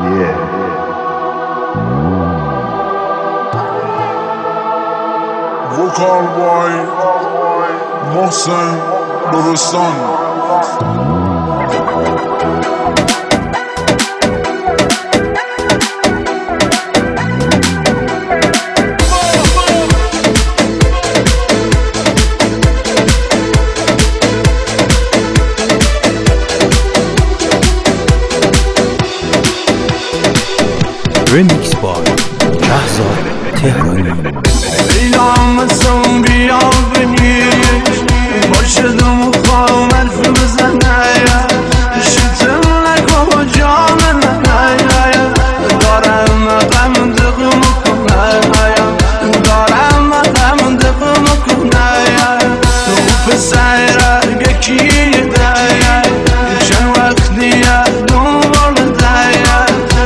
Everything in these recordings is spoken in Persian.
وکال بای محسن درستان. Remix by Shahzad Tehrani. Eylemesin bir yalgınış, başladım ufağı merfi bizene. Şitinle kovacağım eneye, darama demdiğim okuneye, darama demdiğim okuneye. Rufi seyre gekiyedeye, şen vaktiye duvarlı deye.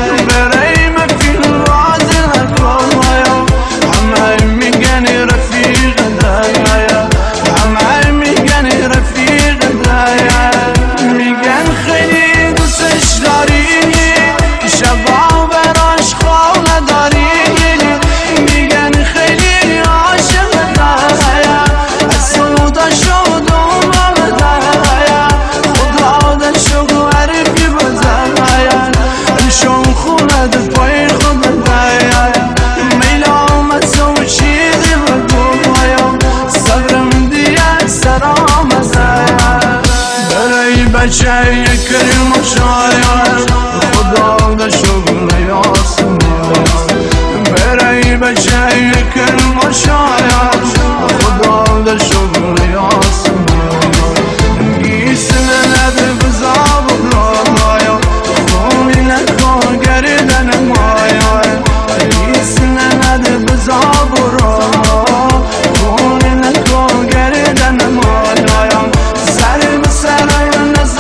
بچه کریم و شاید خدا ده شغل یاسم برای بچه کریم و شاید خدا ده شغل یاسم گیسن نده بزاب رایا خونی نکن گردن مایا گیسن نده بزاب رایا خونی نکن گردن مایا سر بسر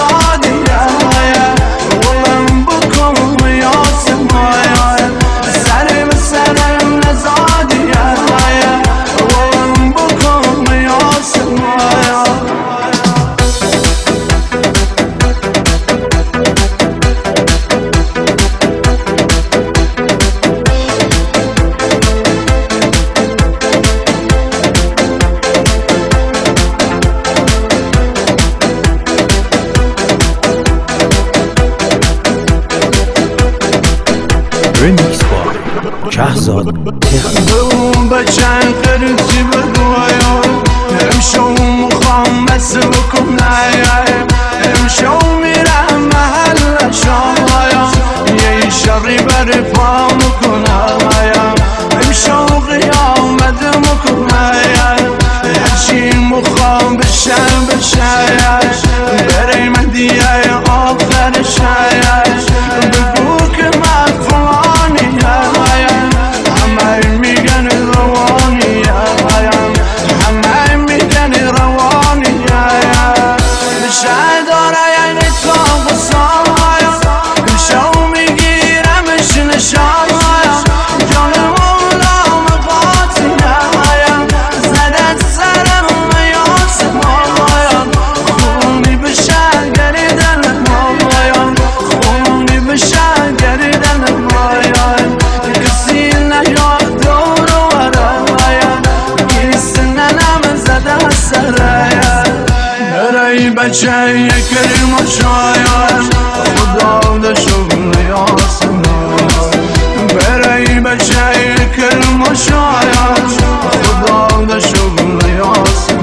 Remix by Shahzad Tehrani. بچن قرصی بگویا امشو مخوام بس بکنم امشو میرم محل شایا یه شری بر پا مکنم امشو قیامت مکنم هرچی مخوام بشم برای من دیگه آخر شاید بگو که من فلانی همه میگن روانی همه میگن روانی بشه داره یعنی تا بسایا شو میگیرمش نشان جان مولام قاطی زدن سرم میاس مایا خونی بشه گریدن مایا خونی بشه گریدن مایا کسی نیاد دور و ورایا گیسن نم زده سرایا برای بچه کریم و شاید خدا ده شغل یاسم برای بچه کریم و شاید خدا ده شغل یاسم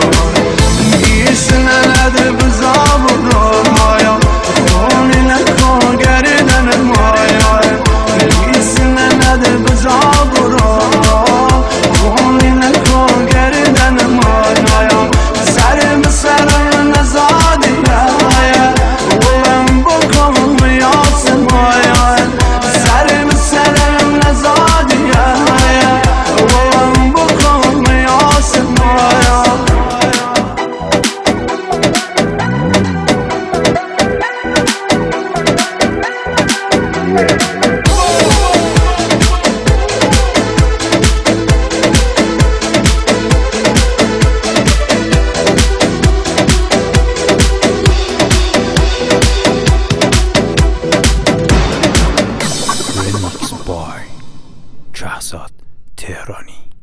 گیسن نده بزاب رایا خونی نکن گردن مایا گیسن نده بزاب رایا خونی نکن گردن مایا سر بسر نزادی Remix by شهزاد تهرانی.